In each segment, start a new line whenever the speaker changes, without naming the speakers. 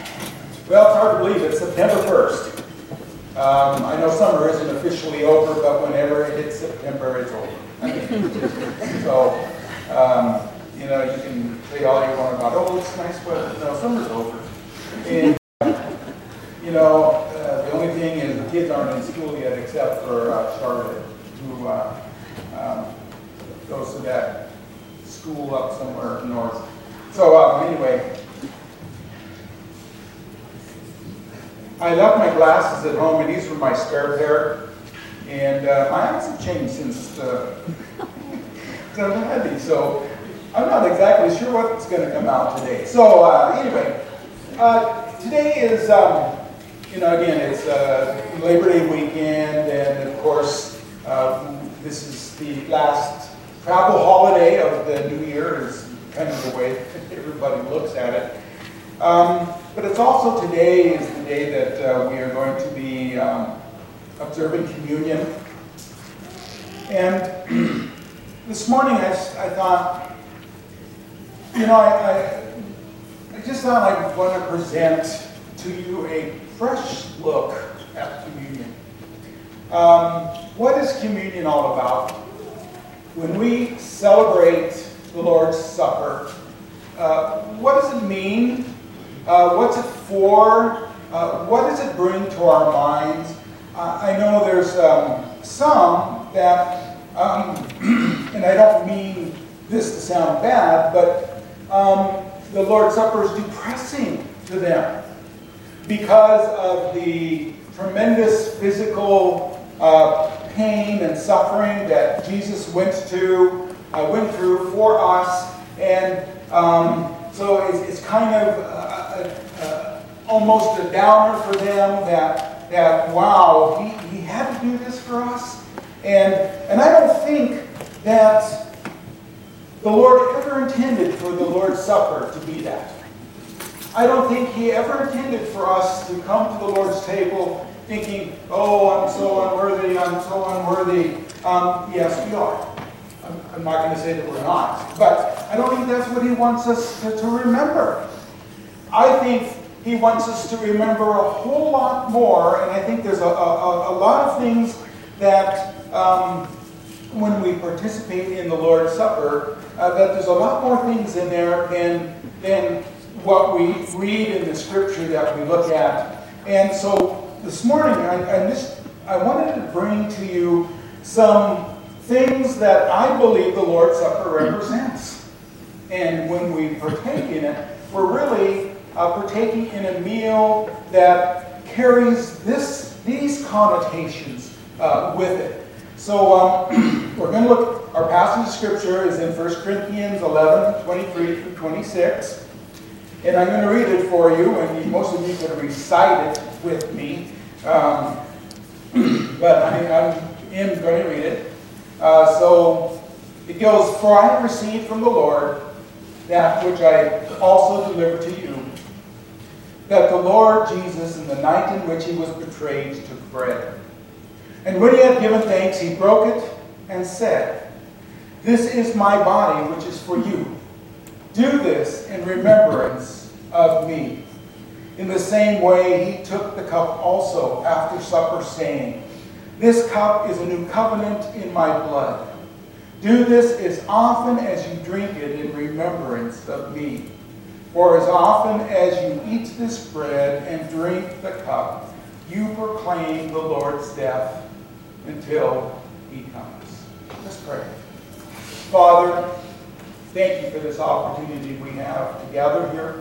Well, it's hard to believe it's September 1st. I know summer isn't officially over, but whenever it hits September, it's over. So, you know, you can say all you want about, oh, it's nice weather. No, summer's over. And, you know, the only thing is the kids aren't in school yet except for Charlotte, who goes to that school up somewhere north. So, anyway. I left my glasses at home, and these were my spare pair. And my eyes have changed since I've had these, so I'm not exactly sure what's going to come out today. So anyway, today is, you know, again, it's Labor Day weekend, and of course, this is the last travel holiday of the new year, is kind of the way everybody looks at it. But it's also today is the day that we are going to be observing communion. And this morning I thought, you know, I just thought I want to present to you a fresh look at communion. What is communion all about? When we celebrate the Lord's Supper, what does it mean? What's it for? What does it bring to our minds? I know there's some that, and I don't mean this to sound bad, but the Lord's Supper is depressing to them because of the tremendous physical pain and suffering that Jesus went through for us, and so it's kind of almost a downer for them that wow, he had to do this for us. And I don't think that the Lord ever intended for the Lord's Supper to be that. I don't think he ever intended for us to come to the Lord's table thinking, oh, I'm so unworthy. Yes, we are. I'm not going to say that we're not. But I don't think that's what he wants us to remember. I think he wants us to remember a whole lot more, and I think there's a lot of things that when we participate in the Lord's Supper, that there's a lot more things in there than what we read in the scripture that we look at. And so this morning, I wanted to bring to you some things that I believe the Lord's Supper represents. And when we partake in it, we're really partaking in a meal that carries these connotations with it. So we're going to look, our passage of scripture is in 1 Corinthians 11, 23 through 26. And I'm going to read it for you, and most of you can recite it with me. But I am going to read it. So it goes, "For I have received from the Lord that which I also delivered to you, that the Lord Jesus, in the night in which he was betrayed, took bread. And when he had given thanks, he broke it and said, 'This is my body, which is for you. Do this in remembrance of me.' In the same way, he took the cup also after supper, saying, 'This cup is a new covenant in my blood. Do this as often as you drink it in remembrance of me. For as often as you eat this bread and drink the cup, you proclaim the Lord's death until he comes.'" Let's pray. Father, thank you for this opportunity we have to gather here,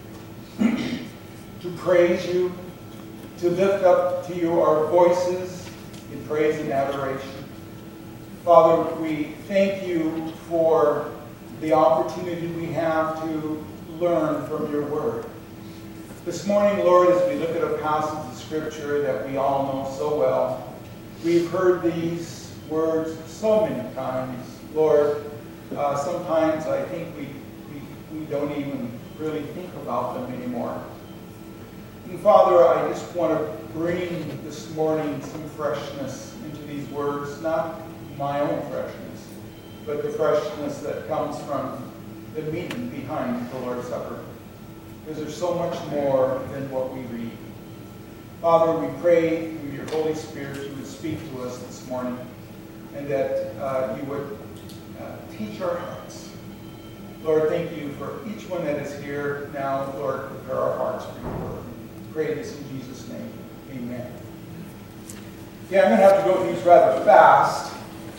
to praise you, to lift up to you our voices in praise and adoration. Father, we thank you for the opportunity we have to learn from your word. This morning, Lord, as we look at a passage of scripture that we all know so well, we've heard these words so many times. Lord, sometimes I think we don't even really think about them anymore. And Father, I just want to bring this morning some freshness into these words, not my own freshness, but the freshness that comes from the meaning behind the Lord's Supper. because there's so much more than what we read. Father, we pray through your Holy Spirit you would speak to us this morning, and that you would teach our hearts. Lord, thank you for each one that is here now. Lord, prepare our hearts for your word. Pray this in Jesus' name. Amen. Yeah, I'm going to have to go through these rather fast,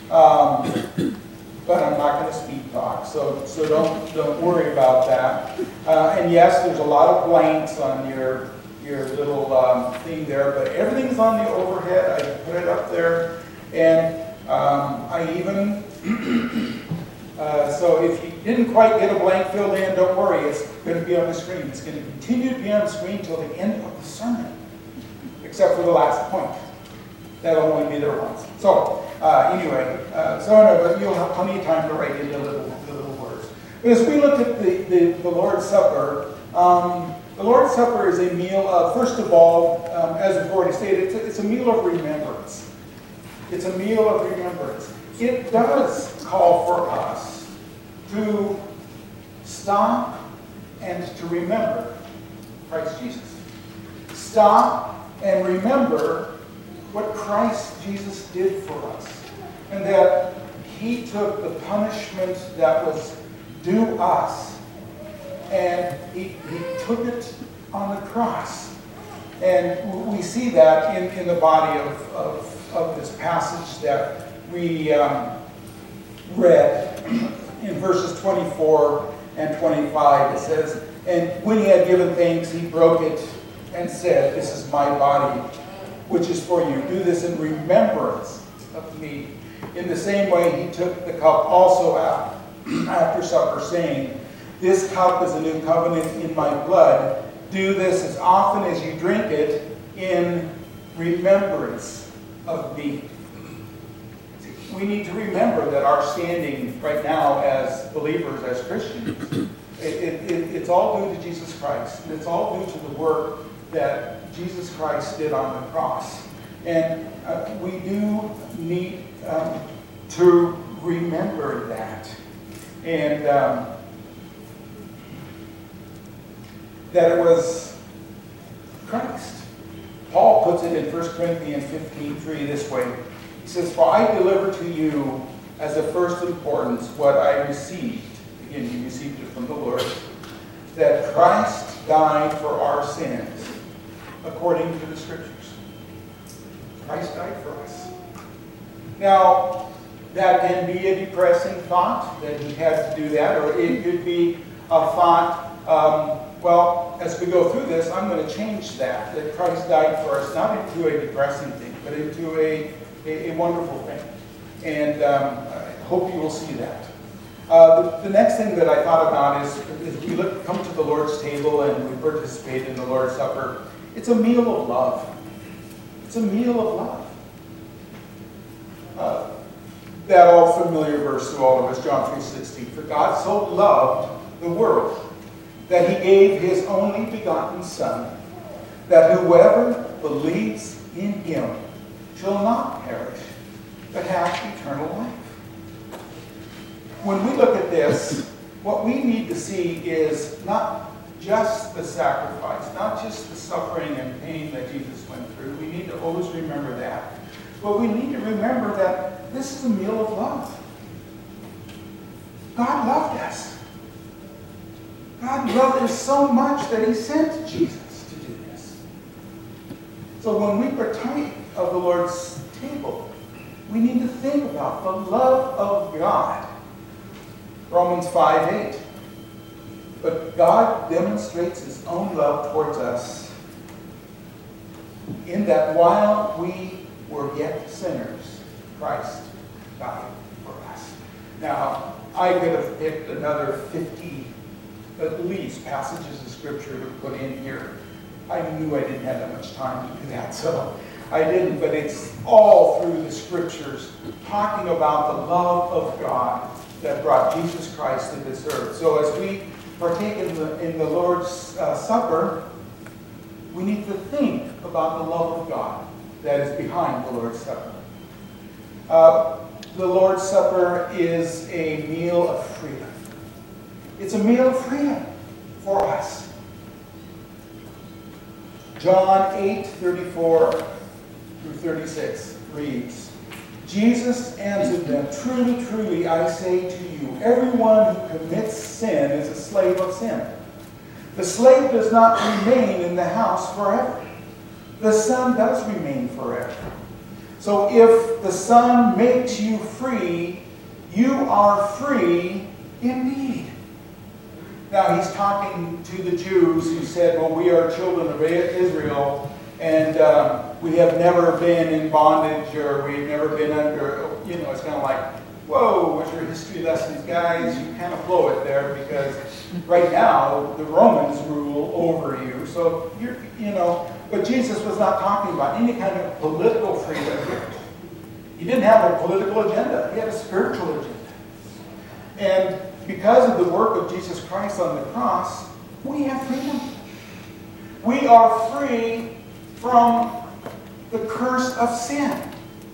but I'm not going to speed talk, so don't worry about that. And yes, there's a lot of blanks on your little thing there, but everything's on the overhead. I put it up there, and I even so if you didn't quite get a blank filled in, don't worry. It's going to be on the screen. It's going to continue to be on the screen until the end of the sermon, except for the last point. That'll only be there once. So anyway, but you'll have plenty of time to write in the little words. But as we look at the Lord's Supper, the Lord's Supper is a meal of, first of all, as we've already stated, it's a meal of remembrance. It's a meal of remembrance. It does call for us to stop and to remember Christ Jesus. Stop and remember what Christ Jesus did for us. And that he took the punishment that was due us, and he took it on the cross. And we see that in the body of this passage that we read in verses 24 and 25. It says, "And when he had given thanks, he broke it and said, 'This is my body, which is for you. Do this in remembrance of me.' In the same way, he took the cup also after supper, saying, 'This cup is a new covenant in my blood. Do this as often as you drink it in remembrance of me.'" We need to remember that our standing right now as believers, as Christians, it's all due to Jesus Christ. It's all due to the work that Jesus Christ did on the cross. And we do need to remember that. And that it was Christ. Paul puts it in 1 Corinthians 15:3 this way. He says, "For I delivered to you as of first importance what I received." Again, he received it from the Lord. "That Christ died for our sins, according to the Scriptures." Christ died for us. Now, that can be a depressing thought, that he had to do that, or it could be a thought, well, as we go through this, I'm going to change that Christ died for us, not into a depressing thing, but into a wonderful thing. And I hope you will see that. The next thing that I thought about is we come to the Lord's table and we participate in the Lord's Supper. It's a meal of love. It's a meal of love. That all familiar verse to all of us, John 3:16. "For God so loved the world that he gave his only begotten Son, that whoever believes in him shall not perish, but have eternal life." When we look at this, what we need to see is not just the sacrifice, not just the suffering and pain that Jesus went through. We need to always remember that. But we need to remember that this is a meal of love. God loved us. God loved us so much that he sent Jesus to do this. So when we partake of the Lord's table, we need to think about the love of God. Romans 5:8. "But God demonstrates his own love towards us in that while we were yet sinners, Christ died for us." Now, I could have picked another 50, at least, passages of Scripture to put in here. I knew I didn't have that much time to do that, so I didn't. But it's all through the Scriptures talking about the love of God that brought Jesus Christ to this earth. So as we partake in the Lord's Supper, we need to think about the love of God that is behind the Lord's Supper. The Lord's Supper is a meal of freedom. It's a meal of freedom for us. John 8:34 through 36 reads, Jesus answered them, truly, truly, I say to you, everyone who commits sin is a slave of sin. The slave does not remain in the house forever. The Son does remain forever. So if the Son makes you free, you are free indeed. Now he's talking to the Jews who said, well, we are children of Israel, and we have never been in bondage, or we've never been under, it's kind of like, whoa, what's your history lessons, guys? You kind of blow it there, because right now the Romans rule over you. So, but Jesus was not talking about any kind of political freedom here. He didn't have a political agenda. He had a spiritual agenda. And because of the work of Jesus Christ on the cross, we have freedom. We are free from the curse of sin.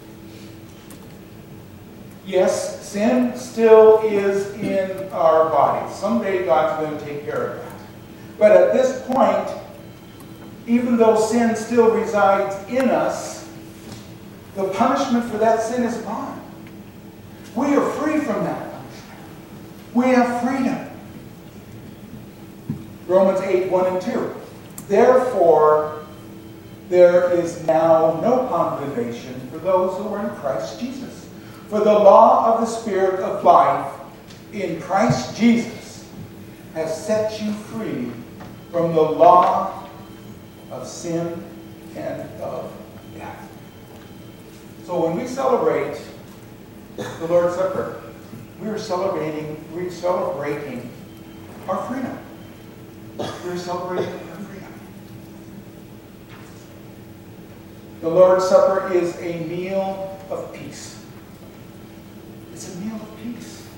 Yes, sin still is in our bodies. Someday God's going to take care of that. But at this point, even though sin still resides in us, the punishment for that sin is gone. We are free from that punishment. We have freedom. Romans 8:1 and 2. Therefore, there is now no condemnation for those who are in Christ Jesus. For the law of the Spirit of life in Christ Jesus has set you free from the law of sin and of death. So when we celebrate the Lord's Supper, we're celebrating our freedom. We're celebrating our freedom. The Lord's Supper is a meal of peace. It's a meal of peace.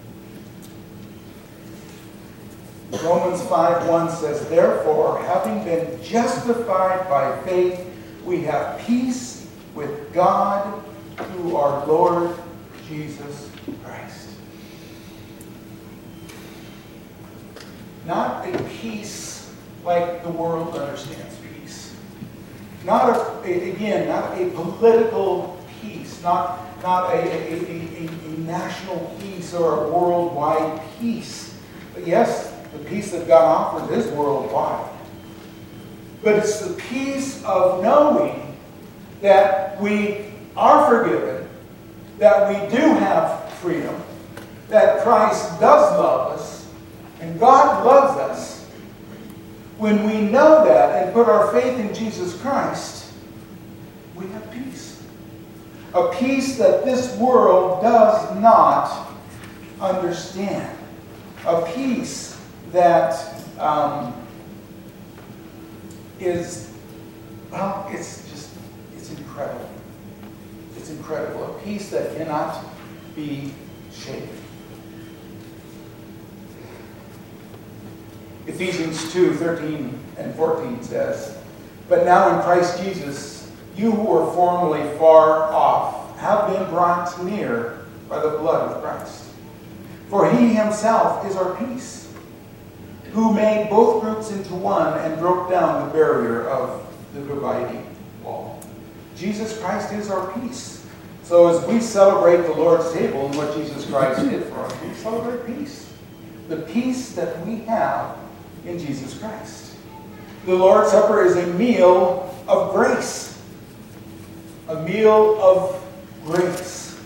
Romans 5:1 says, therefore, having been justified by faith, we have peace with God through our Lord Jesus Christ. Not a peace like the world understands peace. Not a political peace, not a national peace or a worldwide peace. But yes, the peace that God offers is worldwide. But it's the peace of knowing that we are forgiven, that we do have freedom, that Christ does love us, and God loves us. When we know that and put our faith in Jesus Christ, we have peace. A peace that this world does not understand. A peace that it's incredible. It's incredible. A peace that cannot be shaken. Ephesians 2:13 and 14 says, but now in Christ Jesus, you who were formerly far off have been brought near by the blood of Christ. For he himself is our peace, who made both groups into one and broke down the barrier of the dividing wall. Jesus Christ is our peace. So as we celebrate the Lord's table and what Jesus Christ did for us, we celebrate peace. The peace that we have in Jesus Christ. The Lord's Supper is a meal of grace. A meal of grace.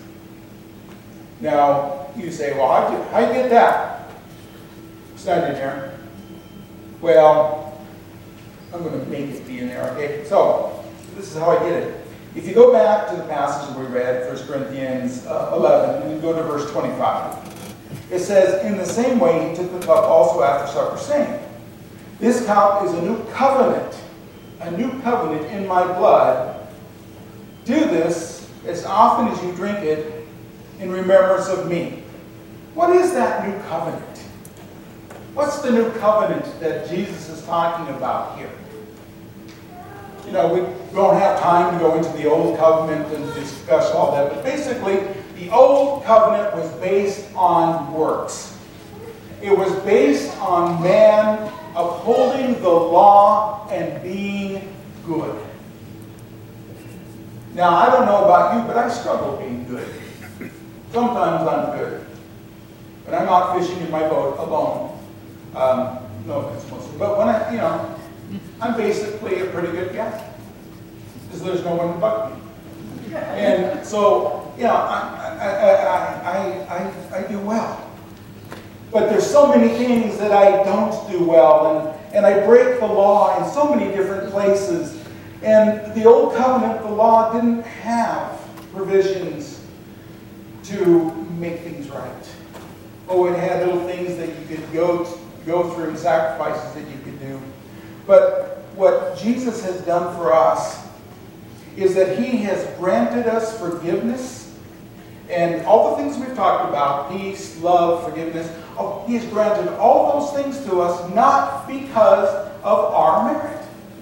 Now, you say, well, how'd you get that? Stand in here. Well, I'm going to make it be in there, okay? So, this is how I get it. If you go back to the passage we read, 1 Corinthians 11, and you go to verse 25, it says, in the same way he took the cup also after supper, saying, this cup is a new covenant in my blood. Do this as often as you drink it in remembrance of me. What is that new covenant? What's the new covenant that Jesus is talking about here? We don't have time to go into the Old Covenant and discuss all that, but basically, the Old Covenant was based on works. It was based on man upholding the law and being good. Now, I don't know about you, but I struggle being good. Sometimes I'm good. When I'm out fishing in my boat alone, no offense mostly, but when I'm basically a pretty good guy. Because there's no one to buck me. And so, I do well. But there's so many things that I don't do well, and I break the law in so many different places. And the Old Covenant, the law didn't have provisions to make things right. Oh, it had little things that you could go through and sacrifices that you could do. But what Jesus has done for us is that he has granted us forgiveness and all the things we've talked about, peace, love, forgiveness. He has granted all those things to us not because of our merit.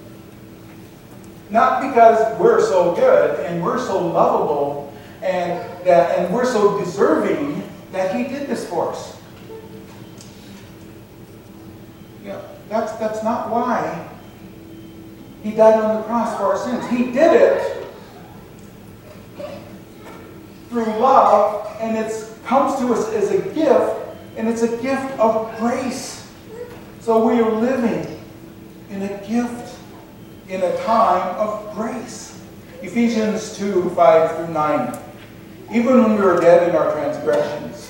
Not because we're so good and we're so lovable and we're so deserving that he did this for us. That's not why he died on the cross for our sins. He did it through love, and it comes to us as a gift, and it's a gift of grace. So we are living in a gift, in a time of grace. Ephesians 2, 5 through 9. Even when we were dead in our transgressions.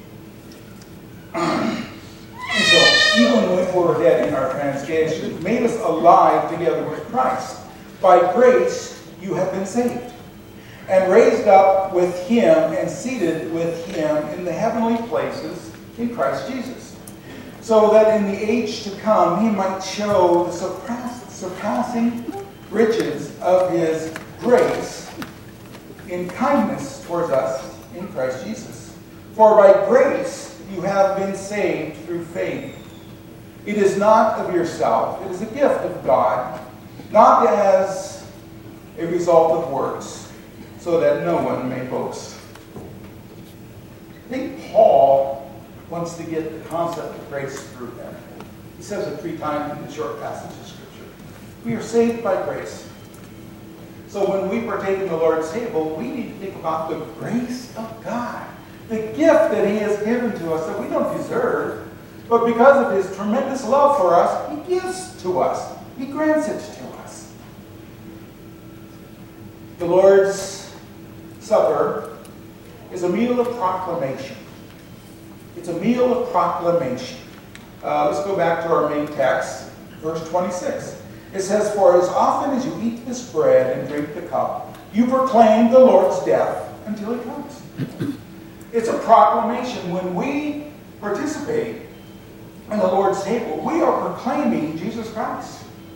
And so, even when we were dead in our transgressions, made us alive together with Christ. By grace you have been saved. And raised up with him and seated with him in the heavenly places in Christ Jesus. So that in the age to come he might show the surpassing riches of his grace in kindness towards us in Christ Jesus. For by grace you have been saved through faith. It is not of yourself, it is a gift of God, not as a result of works, so that no one may boast. I think Paul wants to get the concept of grace through there. He says it 3 times in the short passage of Scripture. We are saved by grace. So when we partake in the Lord's table, we need to think about the grace of God. The gift that he has given to us that we don't deserve, but because of his tremendous love for us, he gives to us. He grants it to us. The Lord's Supper is a meal of proclamation. It's a meal of proclamation. Let's go back to our main text, verse 26. It says, "For as often as you eat this bread and drink the cup, you proclaim the Lord's death until he comes." It's a proclamation. When we participate in the Lord's table, we are proclaiming Jesus Christ.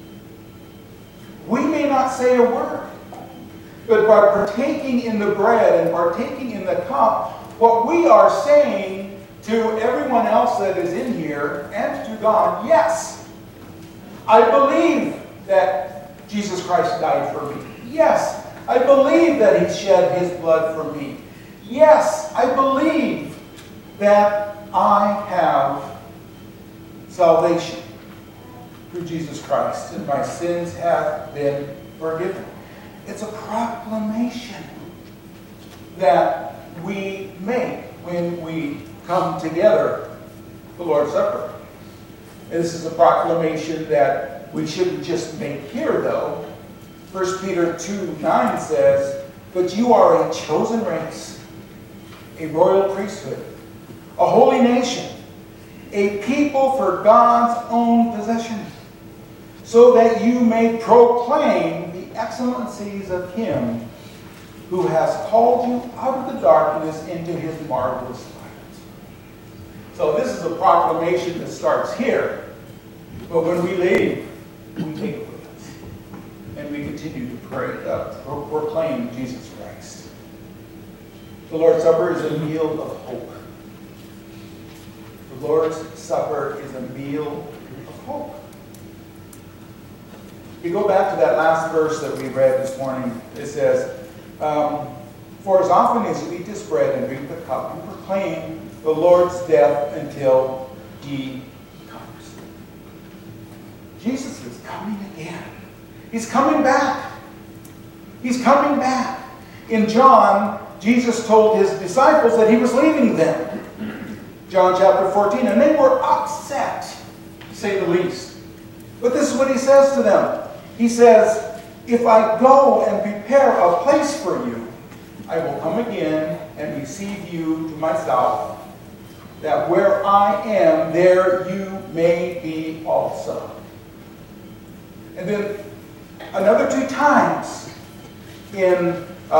We may not say a word, but by partaking in the bread and partaking in the cup, what we are saying to everyone else that is in here and to God, yes, I believe that Jesus Christ died for me. Yes, I believe that he shed his blood for me. Yes, I believe that I have salvation through Jesus Christ and my sins have been forgiven. It's a proclamation that we make when we come together, the Lord's Supper. And this is a proclamation that we shouldn't just make here, though. 1 Peter 2:9 says, "But you are a chosen race, a royal priesthood, a holy nation, a people for God's own possession, so that you may proclaim the excellencies of him who has called you out of the darkness into his marvelous light." So this is a proclamation that starts here. But when we leave, we take it with us. And we continue to proclaim Jesus Christ. The Lord's Supper is a meal of hope. The Lord's Supper is a meal of hope. If you go back to that last verse that we read this morning, it says, "For as often as you eat this bread and drink the cup, you proclaim the Lord's death until he comes." Jesus is coming again. He's coming back. He's coming back. In John, Jesus told his disciples that he was leaving them. John chapter 14. And they were upset, to say the least. But this is what he says to them. He says, if I go and prepare a place for you, I will come again and receive you to myself, that where I am, there you may be also. And then another 2 times in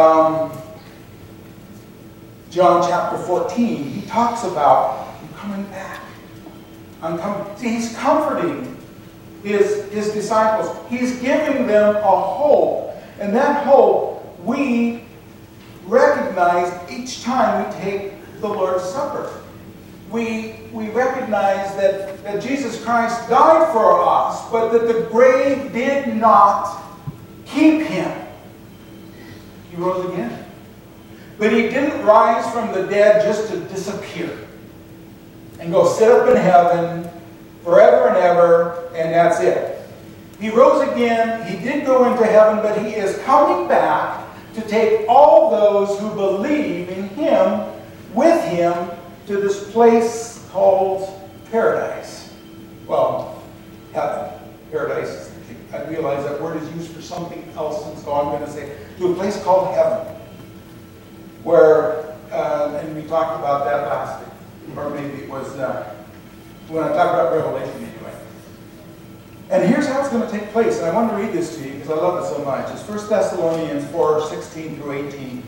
John chapter 14, he talks about, I'm coming back. I'm coming. See, he's comforting his disciples. He's giving them a hope. And that hope we recognize each time we take the Lord's Supper. We recognize that Jesus Christ died for us, but that the grave did not keep him. He rose again. But he didn't rise from the dead just to disappear and go sit up in heaven forever and ever, and that's it. He rose again. He did go into heaven, but he is coming back to take all those who believe in him with him to this place called paradise. Well, heaven. Paradise. I realize that word is used for something else, and so I'm going to say to a place called heaven. Where, and we talked about that last week, or maybe it was when I talked about Revelation anyway. And here's how it's going to take place. And I want to read this to you because I love it so much. It's 1 Thessalonians 4:16 through 18.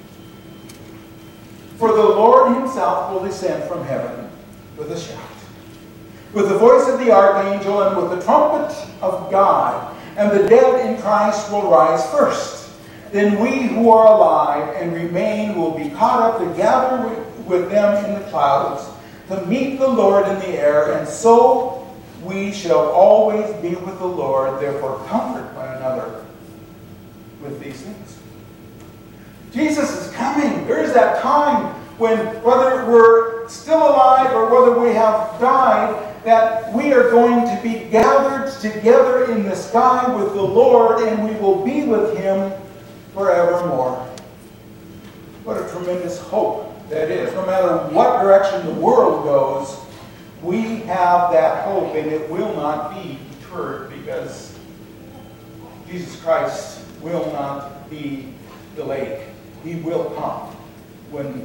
For the Lord himself will descend from heaven with a shout, with the voice of the archangel, and with the trumpet of God, and the dead in Christ will rise first. Then we who are alive and remain will be caught up together with them in the clouds to meet the Lord in the air, and so we shall always be with the Lord. Therefore comfort one another with these things. Jesus is coming. There is that time when, whether we're still alive or whether we have died, that we are going to be gathered together in the sky with the Lord, and we will be with him forevermore. What a tremendous hope that is. No matter what direction the world goes, we have that hope, and it will not be deterred, because Jesus Christ will not be delayed. He will come when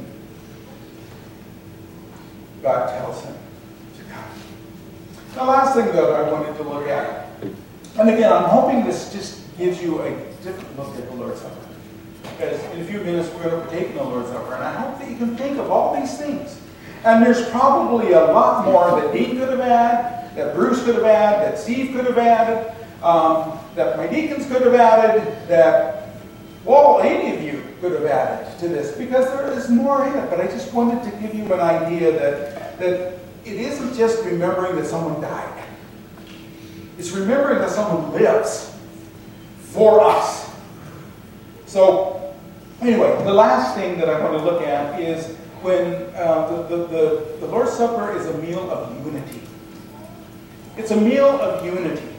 God tells him to come. The last thing that I wanted to look at, and again, I'm hoping this just gives you a different look at the Lord's Supper. Because in a few minutes we're going to be taking the Lord's Supper. And I hope that you can think of all these things. And there's probably a lot more that Dean could have added, that Bruce could have added, that Steve could have added, that my deacons could have added, that, well, any of you could have added to this. Because there is more in it. But I just wanted to give you an idea that it isn't just remembering that someone died. It's remembering that someone lives for us. So, anyway, the last thing that I want to look at is when the Lord's Supper is a meal of unity. It's a meal of unity.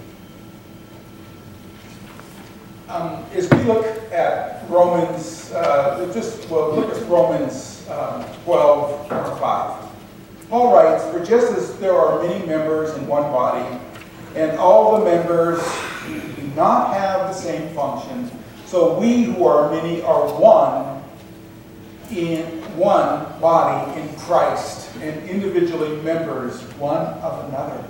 As we look at Romans, look at Romans 12, number 5. Paul writes, for just as there are many members in one body, and all the members do not have the same function, so we who are many are one in one body in Christ, and individually members one of another.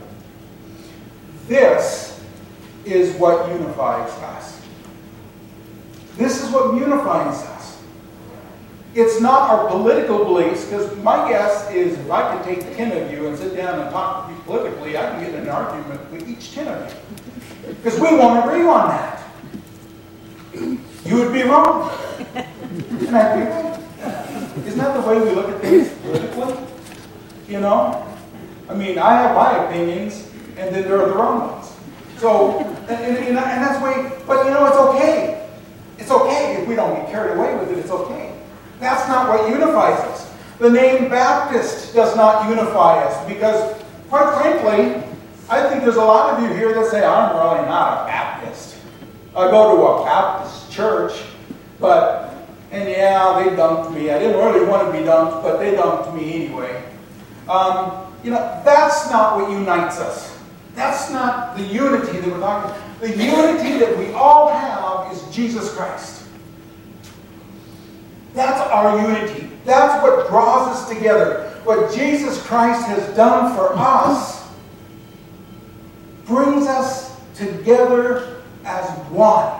This is what unifies us. This is what unifies us. It's not our political beliefs, because my guess is if I could take 10 of you and sit down and talk to you politically, I can get in an argument with each 10 of you. Because we won't agree on that. You would be wrong. And I'd be right. Isn't that the way we look at things politically? You know? I mean, I have my opinions, and then there are the wrong ones. So, and that's the way, but you know, it's okay. It's okay if we don't get carried away with it, it's okay. That's not what unifies us. The name Baptist does not unify us, because, quite frankly, I think there's a lot of you here that say, I'm really not a Baptist. I go to a Baptist church, and yeah, they dumped me. I didn't really want to be dumped, but they dumped me anyway. That's not what unites us. That's not the unity that we're talking about. The unity that we all have is Jesus Christ. That's our unity. That's what draws us together. What Jesus Christ has done for us brings us together as one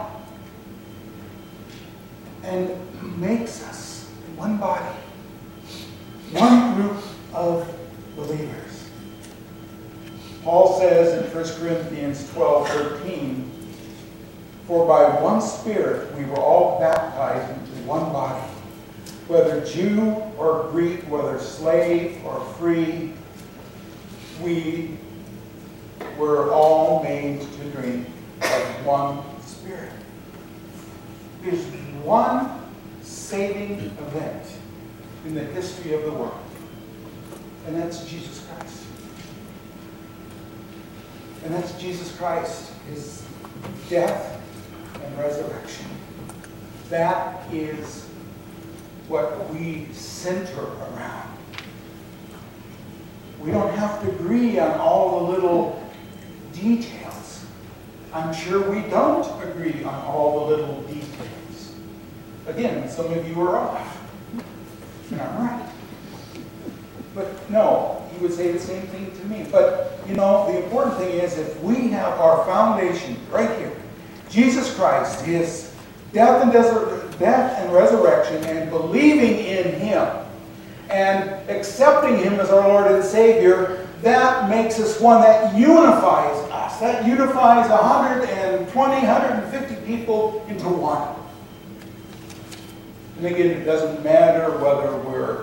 and makes us one body, one group of believers. Paul says in 1 Corinthians 12:13, "For by one Spirit we were all baptized into one body, whether Jew or Greek, whether slave or free, we were all made to drink of one Spirit." There's one saving event in the history of the world, and that's Jesus Christ. And that's Jesus Christ, his death and resurrection. That is what we center around. We don't have to agree on all the little details. I'm sure we don't agree on all the little details. Again, some of you are off, and I'm right. But no, he would say the same thing to me. But, the important thing is if we have our foundation right here, Jesus Christ, his death and resurrection, and believing in him, and accepting him as our Lord and Savior, that makes us one. That unifies us. That unifies 120, 150 people into one. And again, it doesn't matter whether we're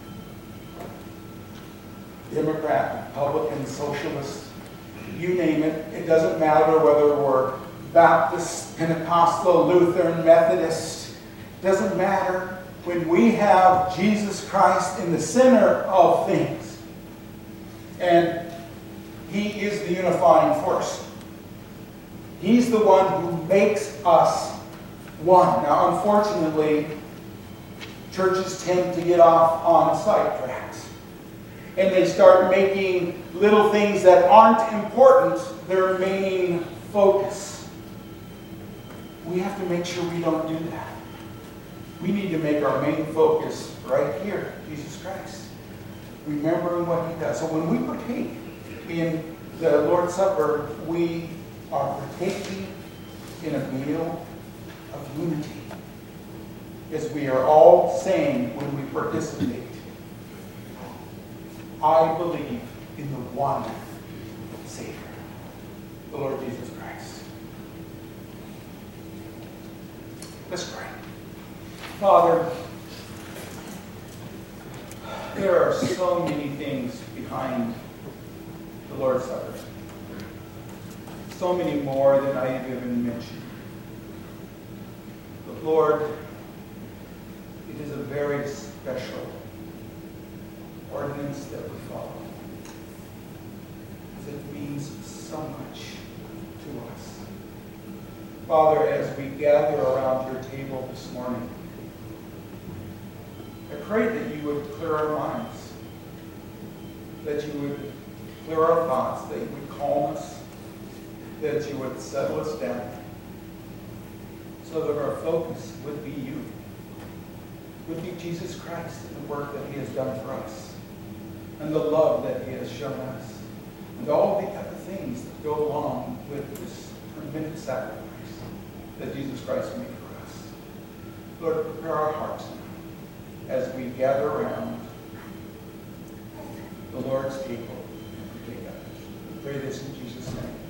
Democrat, Republican, Socialist, you name it. It doesn't matter whether we're Baptist, Pentecostal, Lutheran, Methodist. It doesn't matter when we have Jesus Christ in the center of things. And he is the unifying force. He's the one who makes us one. Now, unfortunately, churches tend to get off on sidetracks. And they start making little things that aren't important their main focus. We have to make sure we don't do that. We need to make our main focus right here, Jesus Christ. Remembering what he does. So when we partake in the Lord's Supper, we are partaking in a meal of unity. As we are all saying when we participate, I believe in the one Savior, the Lord Jesus Christ. Let's pray. Father, there are so many things behind the Lord's Supper. So many more than I have even mentioned. But Lord, it is a very special ordinance that we follow. It means so much to us. Father, as we gather around your table this morning, I pray that you would clear our minds, that you would clear our thoughts, that you would calm us, that you would settle us down, so that our focus would be you, would be Jesus Christ and the work that he has done for us, and the love that he has shown us, and all the other things that go along with this tremendous sacrifice that Jesus Christ made for us. Lord, prepare our hearts now as we gather around the Lord's table and partake of it. We pray this in Jesus' name.